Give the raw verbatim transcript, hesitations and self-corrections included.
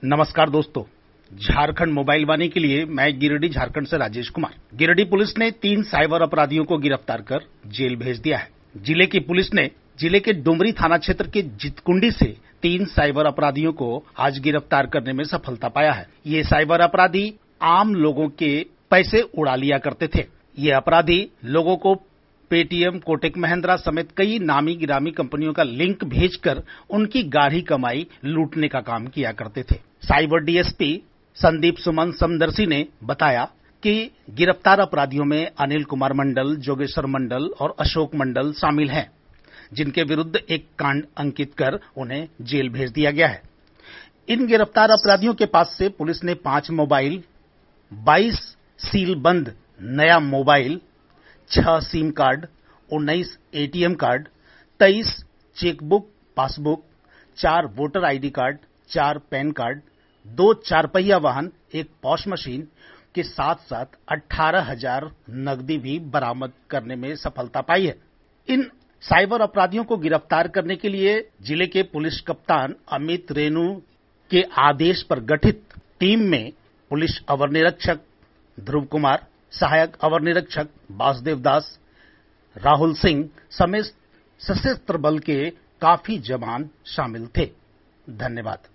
नमस्कार दोस्तों, झारखंड मोबाइल वाणी के लिए मैं गिरिडीह झारखंड से राजेश कुमार। गिरिडीह पुलिस ने तीन साइबर अपराधियों को गिरफ्तार कर जेल भेज दिया है। जिले की पुलिस ने जिले के डुमरी थाना क्षेत्र के जितकुंडी से तीन साइबर अपराधियों को आज गिरफ्तार करने में सफलता पाया है। ये साइबर अपराधी आम लोगों के पैसे उड़ा लिया करते थे। ये अपराधी लोगों को पेटीएम, कोटक महिंद्रा समेत कई नामी गिरामी कंपनियों का लिंक भेजकर उनकी गाढ़ी कमाई लूटने का काम किया करते थे। साइबर डीएसपी संदीप सुमन समदर्शी ने बताया कि गिरफ्तार अपराधियों में अनिल कुमार मंडल, जोगेश्वर मंडल और अशोक मंडल शामिल हैं, जिनके विरुद्ध एक कांड अंकित कर उन्हें जेल भेज दिया गया है। इन गिरफ्तार अपराधियों के पास से पुलिस ने पांच मोबाइल, बाईस सीलबंद नया मोबाइल, छह सिम कार्ड, उन्नीस एटीएम कार्ड, तेईस चेकबुक, पासबुक, चार वोटर आईडी कार्ड, चार पैन कार्ड, दो चार पहिया वाहन, एक पॉश मशीन के साथ साथ अठारह हजार नकदी भी बरामद करने में सफलता पाई है। इन साइबर अपराधियों को गिरफ्तार करने के लिए जिले के पुलिस कप्तान अमित रेणु के आदेश पर गठित टीम में पुलिस अवर निरीक्षक ध्रुव कुमार, सहायक अवर निरीक्षक वासुदेव दास, राहुल सिंह समेत सशस्त्र बल के काफी जवान शामिल थे। धन्यवाद।